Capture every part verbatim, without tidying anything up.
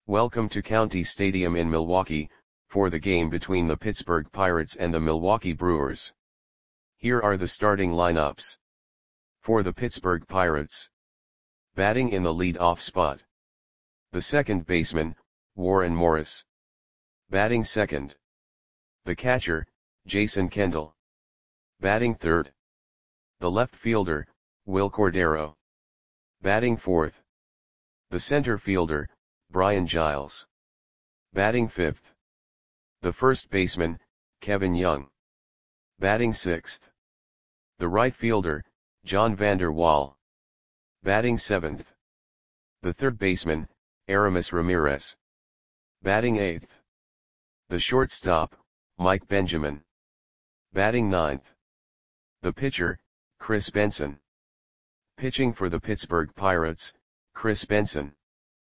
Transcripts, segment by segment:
Welcome to County Stadium in Milwaukee, for the game between the Pittsburgh Pirates and the Milwaukee Brewers. Here are the starting lineups. For the Pittsburgh Pirates. Batting in the lead-off spot. The second baseman, Warren Morris. Batting second. The catcher, Jason Kendall. Batting third. The left fielder, Wil Cordero. Batting fourth. The center fielder, Brian Giles. Batting fifth. The first baseman, Kevin Young. Batting sixth. The right fielder, John Vander Wal. Batting seventh. The third baseman, Aramis Ramirez. Batting eighth. The shortstop, Mike Benjamin. Batting ninth. The pitcher, Chris Benson. Pitching for the Pittsburgh Pirates, Chris Benson.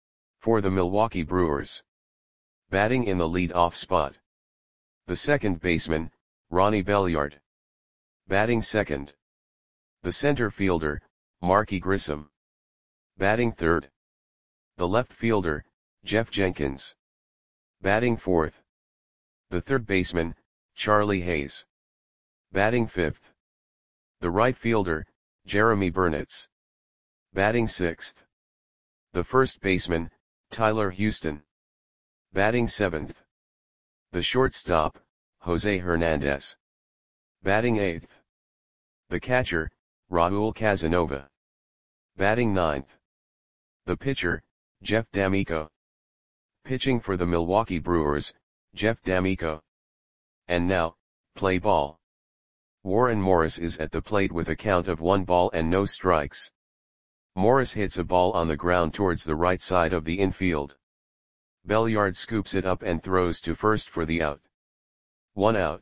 For the Milwaukee Brewers. Batting in the lead-off spot. The second baseman, Ronnie Belliard. Batting second. The center fielder, Marky Grissom. Batting third. The left fielder, Jeff Jenkins. Batting fourth. The third baseman, Charlie Hayes. Batting fifth. The right fielder, Jeremy Burnitz. Batting sixth. The first baseman, Tyler Houston. Batting seventh. The shortstop, Jose Hernandez. Batting eighth. The catcher, Raul Casanova. Batting ninth. The pitcher, Jeff D'Amico. Pitching for the Milwaukee Brewers, Jeff D'Amico. And now, play ball. Warren Morris is at the plate with a count of one ball and no strikes. Morris hits a ball on the ground towards the right side of the infield. Belliard scoops it up and throws to first for the out. One out.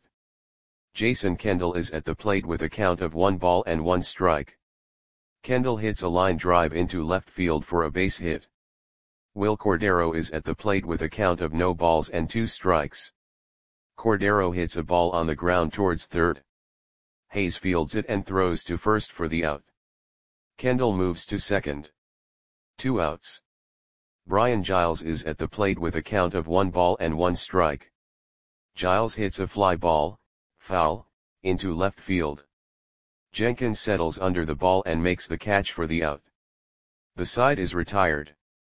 Jason Kendall is at the plate with a count of one ball and one strike. Kendall hits a line drive into left field for a base hit. Wil Cordero is at the plate with a count of no balls and two strikes. Cordero hits a ball on the ground towards third. Hayes fields it and throws to first for the out. Kendall moves to second. Two outs. Brian Giles is at the plate with a count of one ball and one strike. Giles hits a fly ball, foul, into left field. Jenkins settles under the ball and makes the catch for the out. The side is retired.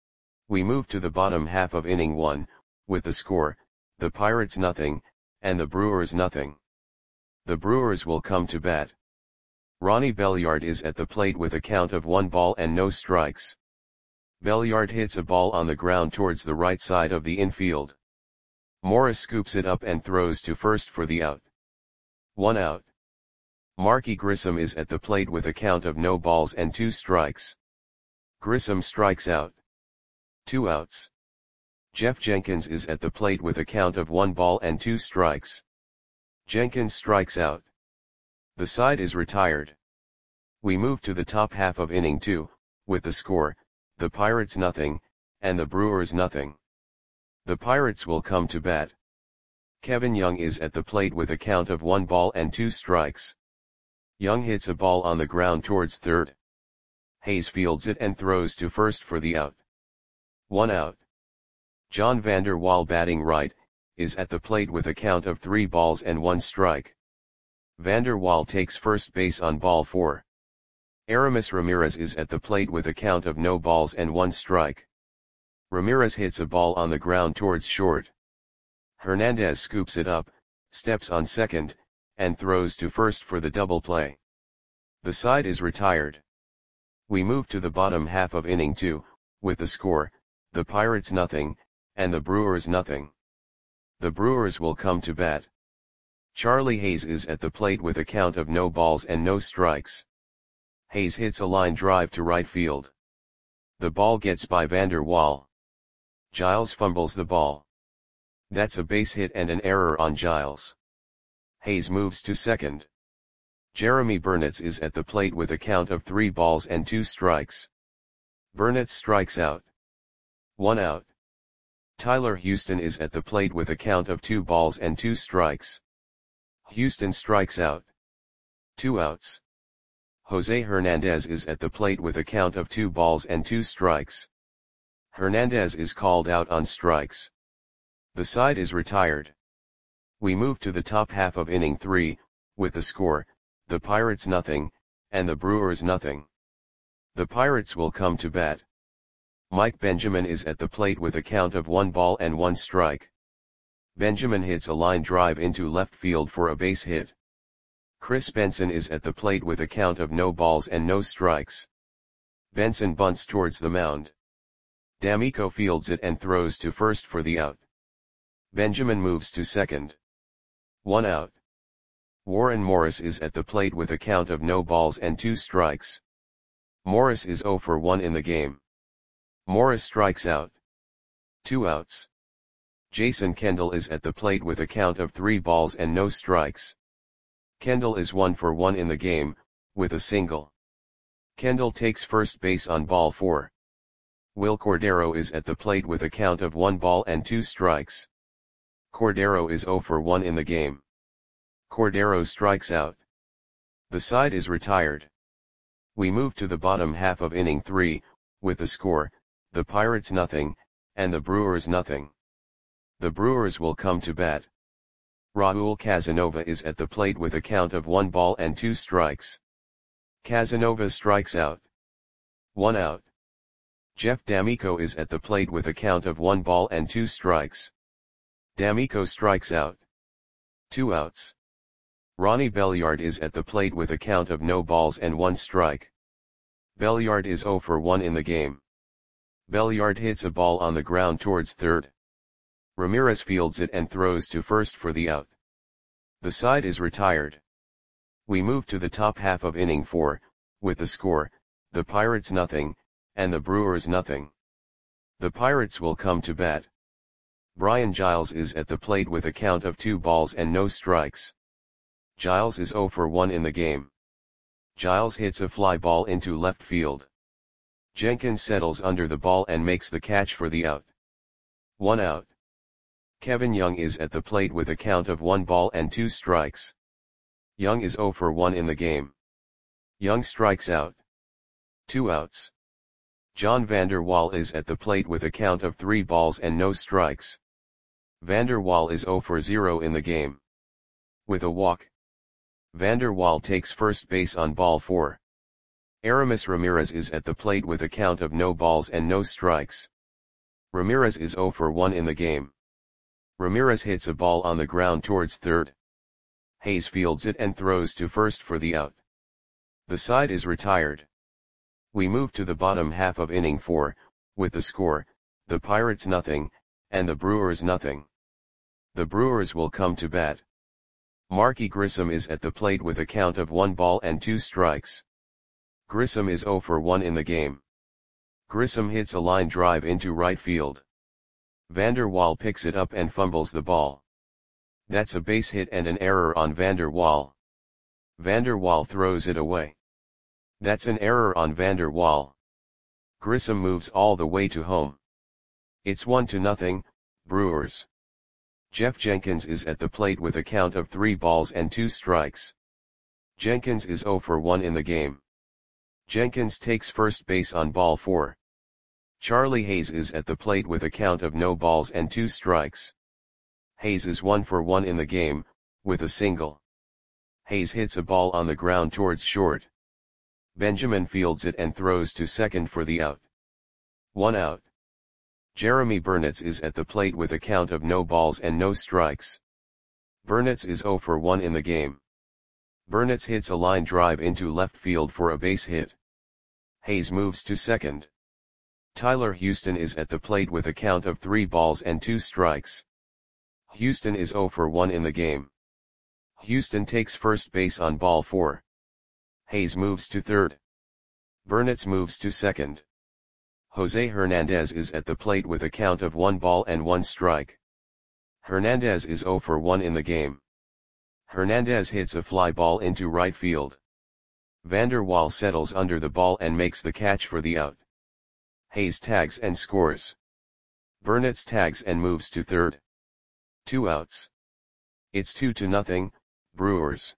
We move to the bottom half of inning one, with the score, the Pirates nothing, and the Brewers nothing. The Brewers will come to bat. Ronnie Belliard is at the plate with a count of one ball and no strikes. Belliard hits a ball on the ground towards the right side of the infield. Morris scoops it up and throws to first for the out. One out. Marky Grissom is at the plate with a count of no balls and two strikes. Grissom strikes out. Two outs. Jeff Jenkins is at the plate with a count of one ball and two strikes. Jenkins strikes out. The side is retired. We move to the top half of inning two, with the score, the Pirates nothing, and the Brewers nothing. The Pirates will come to bat. Kevin Young is at the plate with a count of one ball and two strikes. Young hits a ball on the ground towards third. Hayes fields it and throws to first for the out. One out. John Vander Wal, batting right, is at the plate with a count of three balls and one strike. Vander Wal takes first base on ball four. Aramis Ramirez is at the plate with a count of no balls and one strike. Ramirez hits a ball on the ground towards short. Hernandez scoops it up, steps on second, and throws to first for the double play. The side is retired. We move to the bottom half of inning two, with the score, the Pirates nothing, and the Brewers nothing. The Brewers will come to bat. Charlie Hayes is at the plate with a count of no balls and no strikes. Hayes hits a line drive to right field. The ball gets by Vander Wal. Giles fumbles the ball. That's a base hit and an error on Giles. Hayes moves to second. Jeremy Burnitz is at the plate with a count of three balls and two strikes. Burnitz strikes out. One out. Tyler Houston is at the plate with a count of two balls and two strikes. Houston strikes out. Two outs. Jose Hernandez is at the plate with a count of two balls and two strikes. Hernandez is called out on strikes. The side is retired. We move to the top half of inning three, with the score, the Pirates nothing, and the Brewers nothing. The Pirates will come to bat. Mike Benjamin is at the plate with a count of one ball and one strike. Benjamin hits a line drive into left field for a base hit. Chris Benson is at the plate with a count of no balls and no strikes. Benson bunts towards the mound. D'Amico fields it and throws to first for the out. Benjamin moves to second. One out. Warren Morris is at the plate with a count of no balls and two strikes. Morris is zero for one in the game. Morris strikes out. Two outs. Jason Kendall is at the plate with a count of three balls and no strikes. Kendall is one for one in the game, with a single. Kendall takes first base on ball four. Will Cordero is at the plate with a count of one ball and two strikes. Cordero is zero for one in the game. Cordero strikes out. The side is retired. We move to the bottom half of inning three, with the score, the Pirates nothing, and the Brewers nothing. The Brewers will come to bat. Raul Casanova is at the plate with a count of one ball and two strikes. Casanova strikes out. One out. Jeff D'Amico is at the plate with a count of one ball and two strikes. D'Amico strikes out. Two outs. Ronnie Belliard is at the plate with a count of no balls and one strike. Belliard is zero for one in the game. Belliard hits a ball on the ground towards third. Ramirez fields it and throws to first for the out. The side is retired. We move to the top half of inning four, with the score, the Pirates nothing, and the Brewers nothing. The Pirates will come to bat. Brian Giles is at the plate with a count of two balls and no strikes. Giles is zero for one in the game. Giles hits a fly ball into left field. Jenkins settles under the ball and makes the catch for the out. One out. Kevin Young is at the plate with a count of one ball and two strikes. Young is zero for one in the game. Young strikes out. Two outs. John Vander Wal is at the plate with a count of three balls and no strikes. Vander Wal is zero for zero in the game. With a walk. Vander Wal takes first base on ball four. Aramis Ramirez is at the plate with a count of no balls and no strikes. Ramirez is zero for one in the game. Ramirez hits a ball on the ground towards third. Hayes fields it and throws to first for the out. The side is retired. We move to the bottom half of inning four, with the score, the Pirates nothing, and the Brewers nothing. The Brewers will come to bat. Marky Grissom is at the plate with a count of one ball and two strikes. Grissom is zero for one in the game. Grissom hits a line drive into right field. Vander Wal picks it up and fumbles the ball. That's a base hit and an error on Vander Wal. Vander Wal throws it away. That's an error on Vander Wal. Grissom moves all the way to home. It's one to nothing, Brewers. Jeff Jenkins is at the plate with a count of three balls and two strikes. Jenkins is zero for one in the game. Jenkins takes first base on ball four. Charlie Hayes is at the plate with a count of no balls and two strikes. Hayes is one for one in the game, with a single. Hayes hits a ball on the ground towards short. Benjamin fields it and throws to second for the out. One out. Jeremy Burnitz is at the plate with a count of no balls and no strikes. Burnitz is zero for one in the game. Burnitz hits a line drive into left field for a base hit. Hayes moves to second. Tyler Houston is at the plate with a count of three balls and two strikes. Houston is zero for one in the game. Houston takes first base on ball four. Hayes moves to third. Burnitz moves to second. Jose Hernandez is at the plate with a count of one ball and one strike. Hernandez is zero for one in the game. Hernandez hits a fly ball into right field. Vander Wal settles under the ball and makes the catch for the out. Hayes tags and scores. Burnitz tags and moves to third. Two outs. It's two to nothing, Brewers.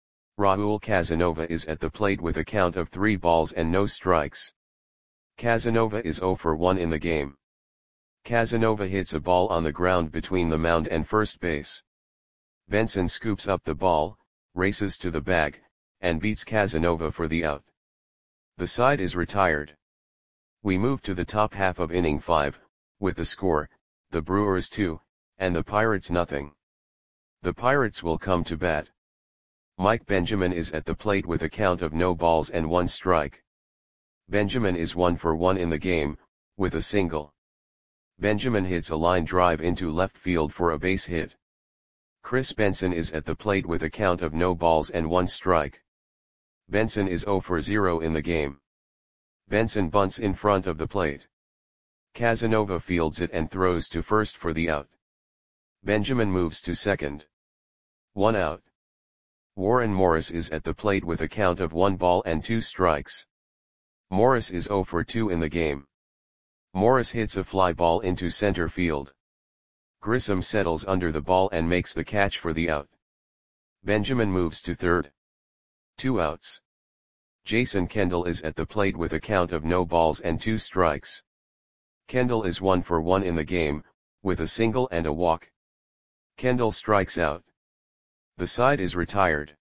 Raul Casanova is at the plate with a count of three balls and no strikes. Casanova is zero for one in the game. Casanova hits a ball on the ground between the mound and first base. Benson scoops up the ball, races to the bag, and beats Casanova for the out. The side is retired. We move to the top half of inning five, with the score, the Brewers two, and the Pirates nothing. The Pirates will come to bat. Mike Benjamin is at the plate with a count of no balls and one strike. Benjamin is one for one in the game, with a single. Benjamin hits a line drive into left field for a base hit. Chris Benson is at the plate with a count of no balls and one strike. Benson is zero for zero in the game. Benson bunts in front of the plate. Casanova fields it and throws to first for the out. Benjamin moves to second. One out. Warren Morris is at the plate with a count of one ball and two strikes. Morris is zero for two in the game. Morris hits a fly ball into center field. Grissom settles under the ball and makes the catch for the out. Benjamin moves to third. Two outs. Jason Kendall is at the plate with a count of no balls and two strikes. Kendall is one for one in the game, with a single and a walk. Kendall strikes out. The side is retired.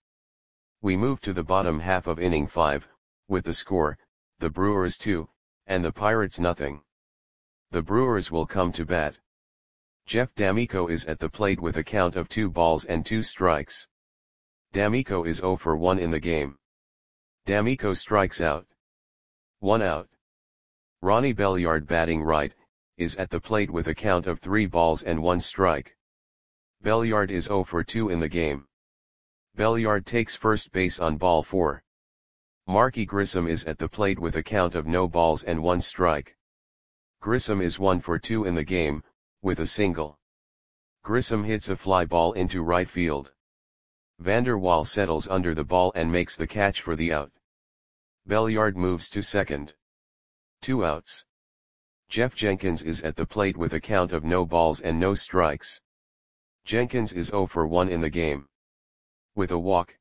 We move to the bottom half of inning five, with the score, the Brewers two, and the Pirates nothing. The Brewers will come to bat. Jeff D'Amico is at the plate with a count of two balls and two strikes. D'Amico is zero for one in the game. D'Amico strikes out. One out. Ronnie Belliard, batting right, is at the plate with a count of three balls and one strike. Belliard is zero for two in the game. Belliard takes first base on ball four. Marky Grissom is at the plate with a count of no balls and one strike. Grissom is one for two in the game, with a single. Grissom hits a fly ball into right field. Vander Waal settles under the ball and makes the catch for the out. Belliard moves to second. Two outs. Jeff Jenkins is at the plate with a count of no balls and no strikes. Jenkins is zero for one in the game. With a walk.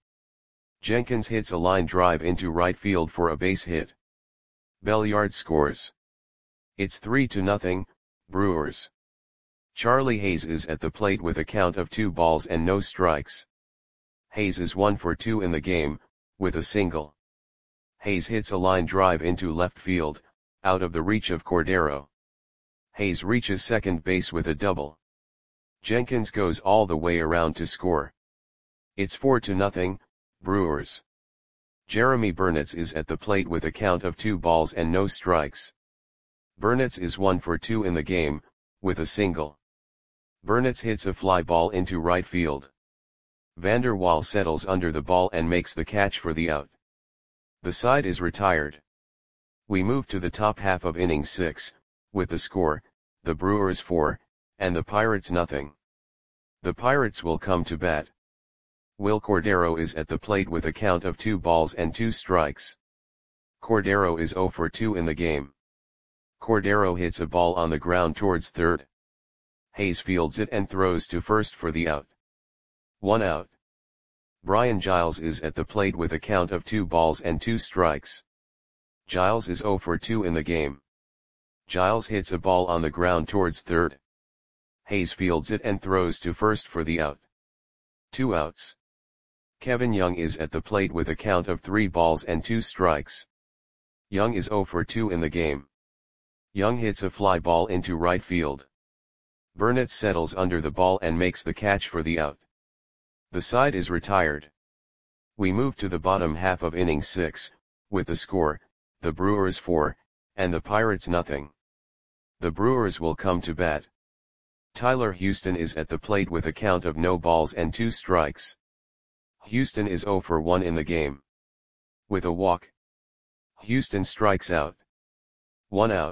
Jenkins hits a line drive into right field for a base hit. Belliard scores. It's three to nothing, Brewers. Charlie Hayes is at the plate with a count of two balls and no strikes. Hayes is one for two in the game, with a single. Hayes hits a line drive into left field, out of the reach of Cordero. Hayes reaches second base with a double. Jenkins goes all the way around to score. It's four to nothing, Brewers. Jeremy Burnitz is at the plate with a count of two balls and no strikes. Burnitz is one for two in the game, with a single. Burnitz hits a fly ball into right field. Vander Waal settles under the ball and makes the catch for the out. The side is retired. We move to the top half of inning six, with the score, the Brewers four, and the Pirates nothing. The Pirates will come to bat. Will Cordero is at the plate with a count of two balls and two strikes. Cordero is zero for two in the game. Cordero hits a ball on the ground towards third. Hayes fields it and throws to first for the out. One out. Brian Giles is at the plate with a count of two balls and two strikes. Giles is zero for two in the game. Giles hits a ball on the ground towards third. Hayes fields it and throws to first for the out. Two outs. Kevin Young is at the plate with a count of three balls and two strikes. Young is zero for two in the game. Young hits a fly ball into right field. Burnitz settles under the ball and makes the catch for the out. The side is retired. We move to the bottom half of inning six, with the score, the Brewers four, and the Pirates nothing. The Brewers will come to bat. Tyler Houston is at the plate with a count of no balls and two strikes. Houston is zero for one in the game. With a walk. Houston strikes out. One out.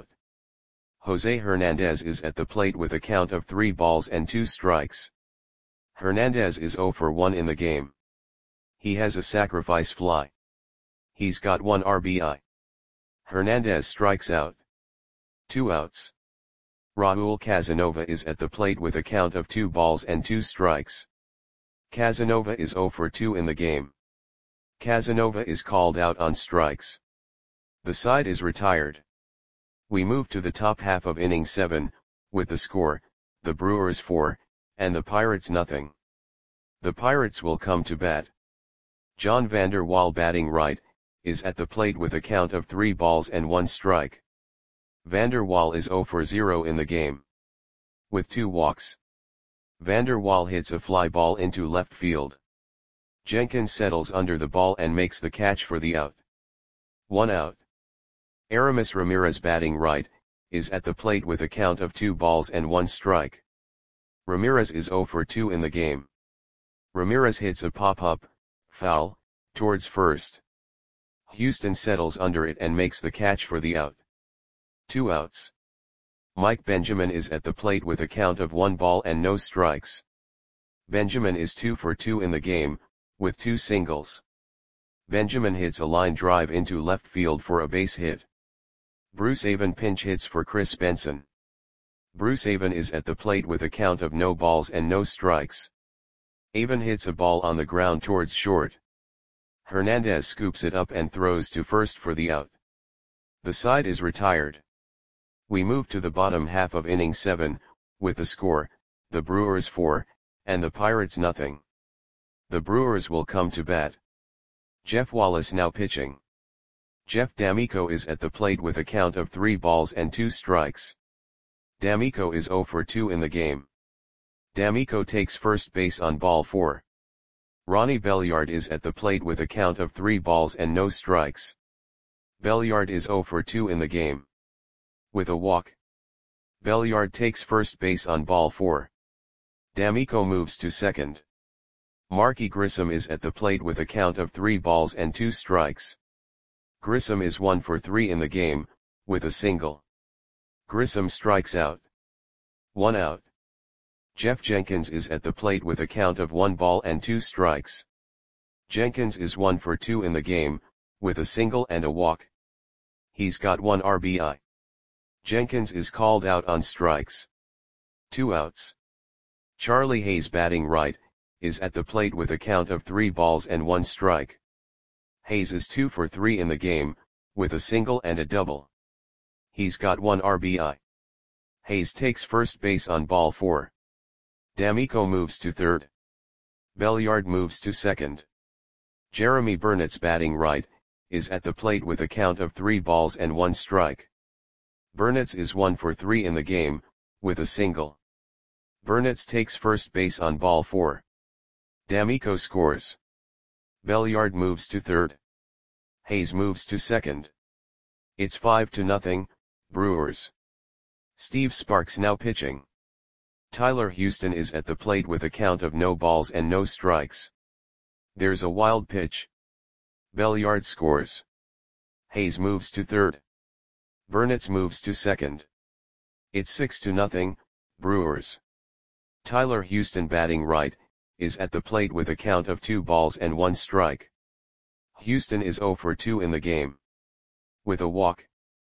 Jose Hernandez is at the plate with a count of three balls and two strikes. Hernandez is zero for one in the game. He has a sacrifice fly. He's got one R B I. Hernandez strikes out. Two outs. Raul Casanova is at the plate with a count of two balls and two strikes. Casanova is zero for two in the game. Casanova is called out on strikes. The side is retired. We move to the top half of inning seven, with the score, the Brewers four, and the Pirates nothing. The Pirates will come to bat. John Vander Wal batting right, is at the plate with a count of three balls and one strike. Vander Wal is zero for zero in the game, with two walks. Vander Wal hits a fly ball into left field. Jenkins settles under the ball and makes the catch for the out. One out. Aramis Ramirez batting right, is at the plate with a count of two balls and one strike. Ramirez is zero for two in the game. Ramirez hits a pop-up, foul, towards first. Houston settles under it and makes the catch for the out. Two outs. Mike Benjamin is at the plate with a count of one ball and no strikes. Benjamin is two for two in the game, with two singles. Benjamin hits a line drive into left field for a base hit. Bruce Avon pinch hits for Chris Benson. Bruce Avon is at the plate with a count of no balls and no strikes. Avon hits a ball on the ground towards short. Hernandez scoops it up and throws to first for the out. The side is retired. We move to the bottom half of inning seven, with the score, the Brewers four, and the Pirates nothing. The Brewers will come to bat. Jeff Wallace now pitching. Jeff D'Amico is at the plate with a count of three balls and two strikes. D'Amico is zero for two in the game. D'Amico takes first base on ball four. Ronnie Belliard is at the plate with a count of three balls and no strikes. Belliard is zero for two in the game, with a walk. Belliard takes first base on ball four. D'Amico moves to second. Marky Grissom is at the plate with a count of three balls and two strikes. Grissom is one for three in the game, with a single. Grissom strikes out. One out. Jeff Jenkins is at the plate with a count of one ball and two strikes. Jenkins is one for two in the game, with a single and a walk. He's got one R B I. Jenkins is called out on strikes. Two outs. Charlie Hayes batting right, is at the plate with a count of three balls and one strike. Hayes is two for three in the game, with a single and a double. He's got one R B I. Hayes takes first base on ball four. D'Amico moves to third. Belliard moves to second. Jeremy Burnett's batting right, is at the plate with a count of three balls and one strike. Burnett's is one for three in the game, with a single. Burnett's takes first base on ball four. D'Amico scores. Belliard moves to third. Hayes moves to second. It's five to nothing, Brewers. Steve Sparks now pitching. Tyler Houston is at the plate with a count of no balls and no strikes. There's a wild pitch. Belliard scores. Hayes moves to third. Burnett's moves to second. It's six to nothing, Brewers. Tyler Houston batting right, is at the plate with a count of two balls and one strike. Houston is zero for two in the game, with a walk.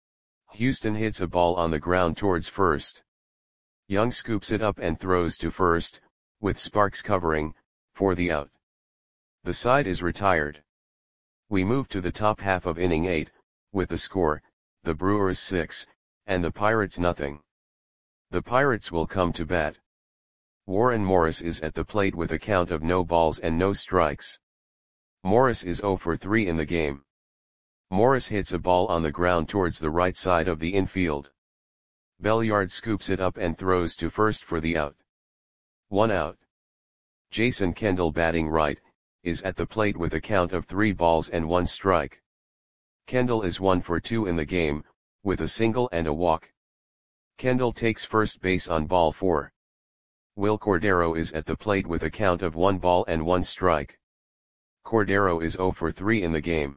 Houston hits a ball on the ground towards first. Young scoops it up and throws to first, with Sparks covering, for the out. The side is retired. We move to the top half of inning eight, with the score, the Brewers six, and the Pirates nothing. The Pirates will come to bat. Warren Morris is at the plate with a count of no balls and no strikes. Morris is zero for three in the game. Morris hits a ball on the ground towards the right side of the infield. Belliard scoops it up and throws to first for the out. One out. Jason Kendall batting right, is at the plate with a count of three balls and one strike. Kendall is one for two in the game, with a single and a walk. Kendall takes first base on ball four. Will Cordero is at the plate with a count of one ball and one strike. Cordero is zero for three in the game.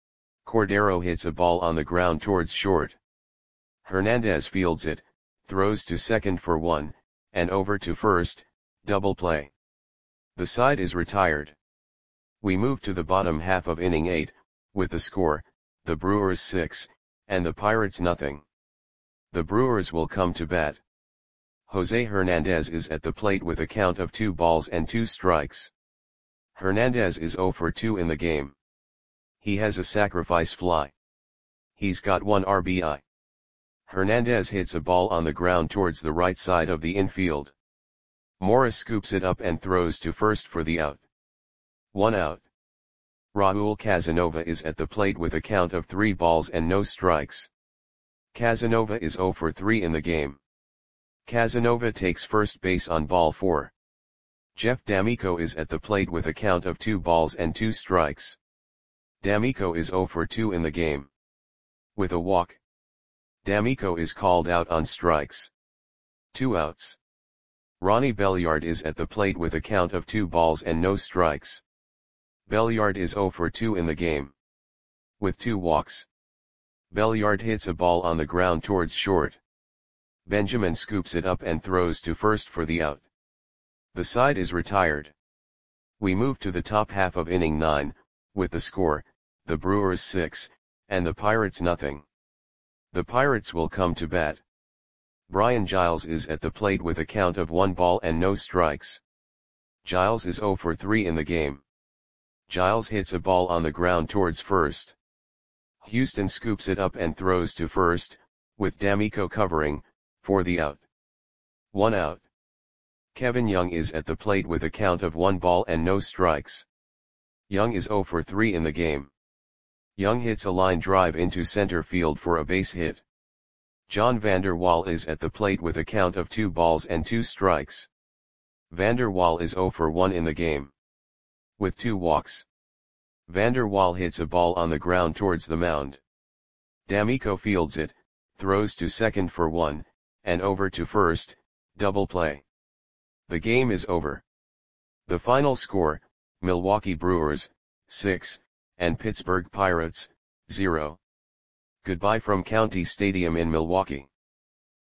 Cordero hits a ball on the ground towards short. Hernandez fields it, throws to second for one, and over to first, double play. The side is retired. We move to the bottom half of inning eight, with the score, the Brewers six, and the Pirates nothing. The Brewers will come to bat. Jose Hernandez is at the plate with a count of two balls and two strikes. Hernandez is zero for two in the game. He has a sacrifice fly. He's got one R B I. Hernandez hits a ball on the ground towards the right side of the infield. Morris scoops it up and throws to first for the out. One out. Raul Casanova is at the plate with a count of three balls and no strikes. Casanova is zero for three in the game. Casanova takes first base on ball four. Jeff D'Amico is at the plate with a count of two balls and two strikes. D'Amico is zero for two in the game. With a walk, D'Amico is called out on strikes. Two outs. Ronnie Belliard is at the plate with a count of two balls and no strikes. Belliard is zero for two in the game. With two walks, Belliard hits a ball on the ground towards short. Benjamin scoops it up and throws to first for the out. The side is retired. We move to the top half of inning nine, with the score, the Brewers six, and the Pirates nothing. The Pirates will come to bat. Brian Giles is at the plate with a count of one ball and no strikes. Giles is zero for three in the game. Giles hits a ball on the ground towards first. Houston scoops it up and throws to first, with D'Amico covering, for the out. One out. Kevin Young is at the plate with a count of one ball and no strikes. Young is zero for three in the game. Young hits a line drive into center field for a base hit. John Vander Wal is at the plate with a count of two balls and two strikes. Vander Wal is zero for one in the game. With two walks, Vander Wal hits a ball on the ground towards the mound. D'Amico fields it, throws to second for one, and over to first, double play. The game is over. The final score, Milwaukee Brewers, six, and Pittsburgh Pirates, zero. Goodbye from County Stadium in Milwaukee.